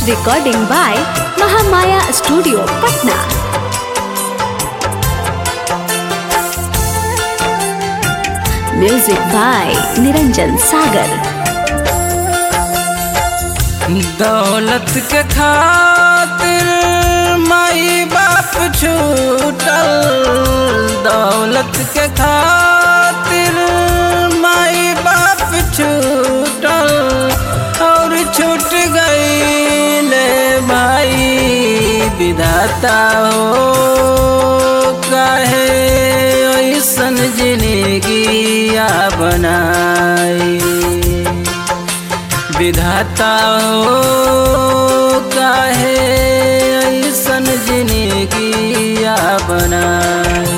Recording by Mahamaya Studio, Patna. Music by Niranjan Sagar. दौलत के खातिर माई बाप छूटल, दौलत के खातिर माई बाप छूटल और छूट गई ले भाई विधाता हो काहे ऐसन जिंदगिया बनाई। विधाता हो काहे ऐसन जिंदगिया बनाई।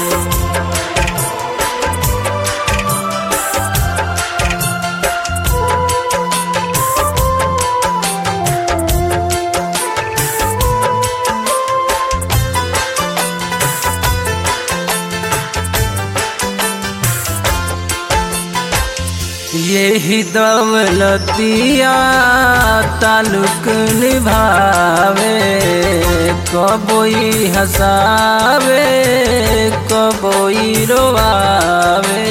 यही दौलतिया ताल्लुक निभावे, कबोई हंसावे कबोई रोवावे।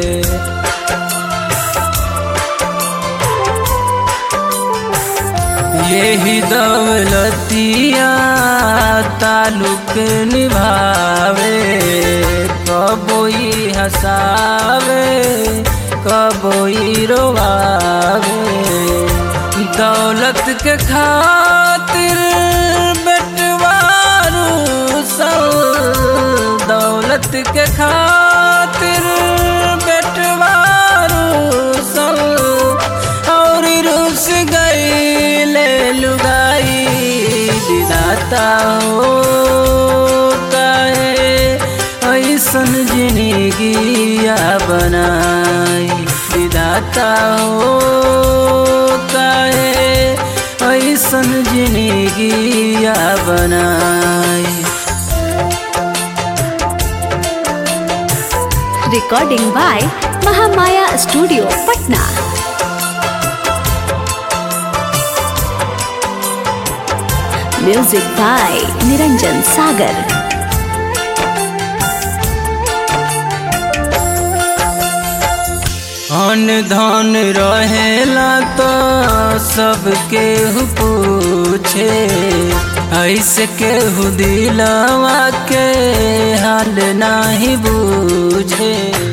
यही दौलतिया ताल्लुक निभावे, कबोई हंसावे कबोई रोवावे। दौलत के खातिर बेटवारू सब, दौलत के खातिर बेटवारू सब और रुस गई ले लुगाई। विधाता हो काहे ऐसन जिंदगिया बनाई। विधाता हो काहे ऐसन जिंदगिया बनाई। Recording by Mahamaya Studio, Patna. Music by Niranjan Sagar. अन धन रहेला तो सबके पूछे, ऐसे केहू दिलवा के हाल नाही बूझे।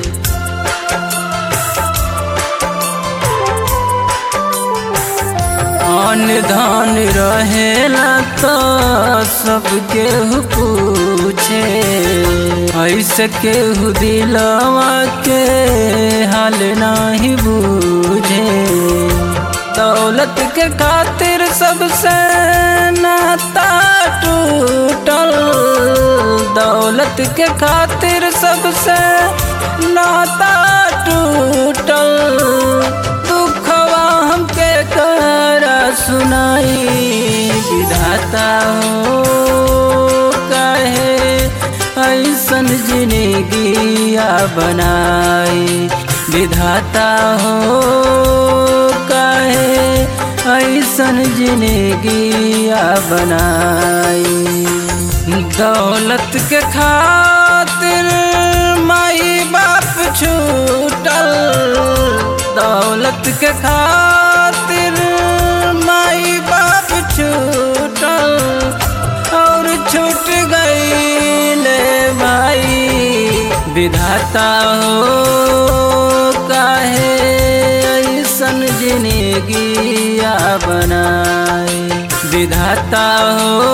अन धन रहेला तो सबके पूछे, ऐसे केहू दिलवा के हाल नाही बूझे। दौलत के खातिर सबसे नाता टूटल, दौलत के खातिर सबसे नाता टूटल। दुखवा हमके करा सुनाई। विधाता हो काहे ऐसन जिंदगिया बनाई। विधाता हो काहे ऐसन जिंदगिया बनाई। दौलत के खातिर माई बाप छूटल, दौलत के खातिर माई बाप छूटल और छूट गई ले भाई। विधाता हो काहे ऐसन जिंदगिया बनाई। विधाता हो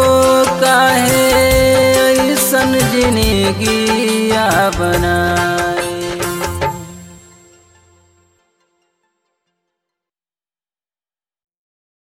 काहे ऐसन जिंदगिया बनाई।